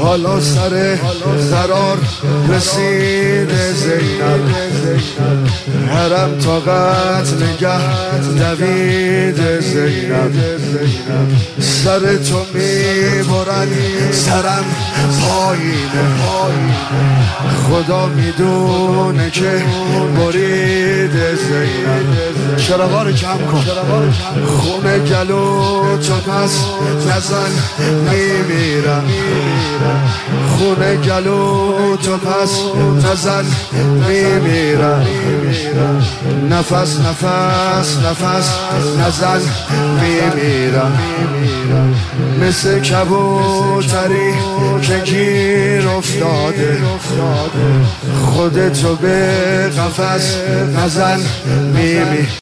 حالا سر قرار رسید زینب، حرم طاقت نگه دوید زینب. سر تو میبرن سرم پایینه، خدا میدونه که برید زینب. شرابا رو کم کن، خونه گلو تو پس نزن میمیرم، خونه گلو تو پس نزن میمیرم. نفس نفس نفس نزن میمیرم، مثل کبوتری که گیر افتاده، خودتو به قفس نزن میمیرم.